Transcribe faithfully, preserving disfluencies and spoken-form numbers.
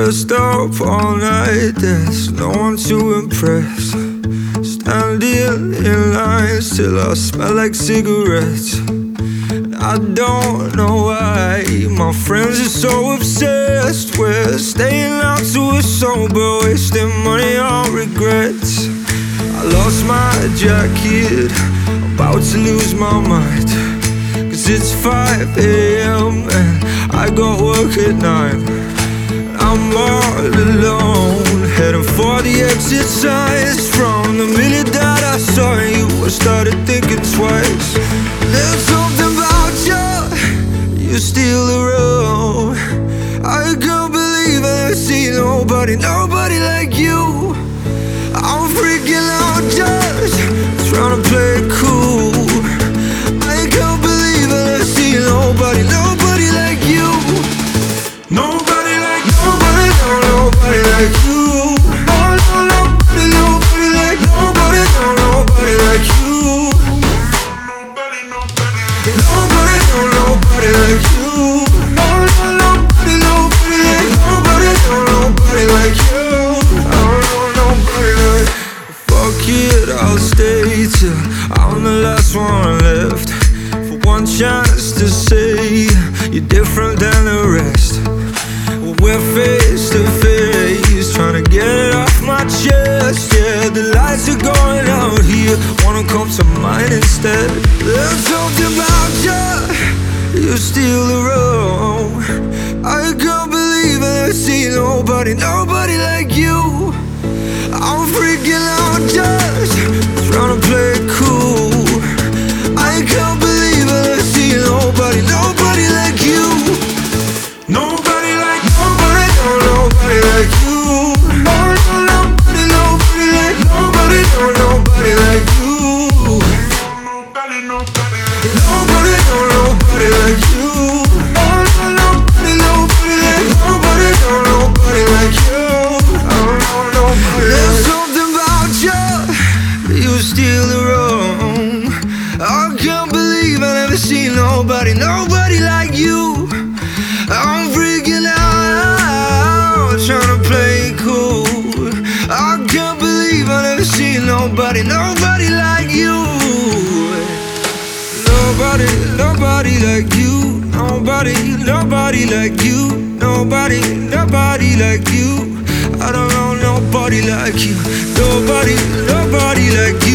dressed up all night, there's no one to impress. Standing in lines till I smell like cigarettes. I don't know why my friends are so obsessed with staying out till we're sober, wasting money on regrets. I lost my jacket, about to lose my mind, cause it's five A M and I got work at nine. I'm all alone, heading for the exit signs. From the minute that I saw you, I started thinking twice. There's something about you, you steal the road. I can't believe I see nobody, nobody like you. I'm freaking out just trying to play it cool. I can't believe I see nobody, nobody like you. Nobody like, nobody, no, nobody like you. No, no, nobody, nobody like, nobody, no, nobody like you. Nobody, nobody, nobody, no, nobody like you. No, no, nobody, nobody like, nobody, no, nobody like you. I don't know nobody like. Fuck it, I'll stay till I'm the last one left, for one chance to say you're different than the rest. We're face to face, trying to get it off my chest. Yeah, the lights are going out here, wanna come to mine instead. There's something about you, you steal the road. I can't believe I see nobody, nobody like you. I'm freaking out just trying to play it cool. I can't believe I see nobody, nobody like you. Nobody like, nobody, no, nobody like you. No, no, nobody, nobody like, nobody, no, nobody like you. Nobody, nobody, nobody, no, nobody like you. No, no, nobody, nobody like, nobody, no, nobody like you. I don't know nobody. There's something about you, you steal the room. I can't believe I never seen nobody, nobody like you. I'm freaking out, trying to play it cool. I can't believe I never seen nobody, nobody like you. Nobody, nobody like you. Nobody, nobody like you. Nobody, nobody like you. I don't know nobody like you. Nobody, nobody like you.